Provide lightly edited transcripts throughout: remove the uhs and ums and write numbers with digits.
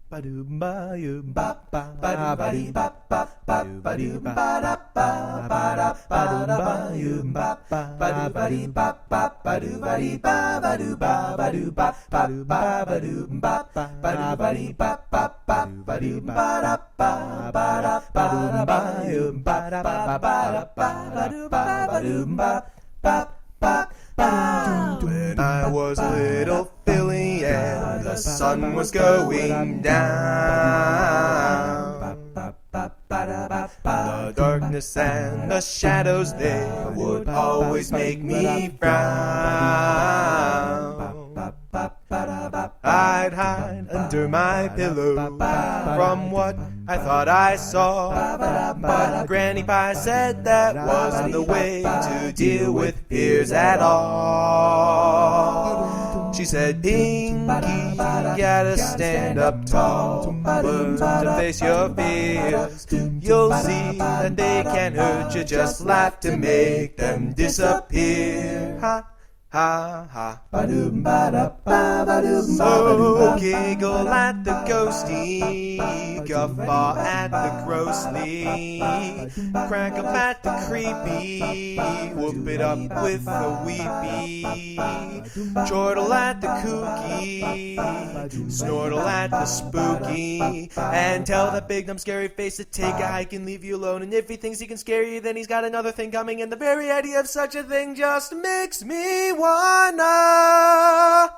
When I was a little filly and the sun was going down, the darkness and the shadows, they would always make me frown. I'd hide under my pillow from what I thought I saw, but Granny Pie said that wasn't the way to deal with fears at all. She said, Pinky, you gotta stand up tall, learn to face your fears. You'll see that they can't hurt you, just laugh to make them disappear. Ha! Ha ha. So giggle at the ghosty, guffaw at the grossly, crack up at the creepy, whoop it up with the weepy, chortle at the kooky, snortle at the spooky, and tell that big dumb scary face to take a hike and leave you alone. And if he thinks he can scare you, then he's got another thing coming, and the very idea of such a thing just makes me wanna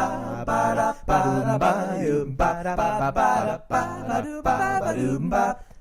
laugh.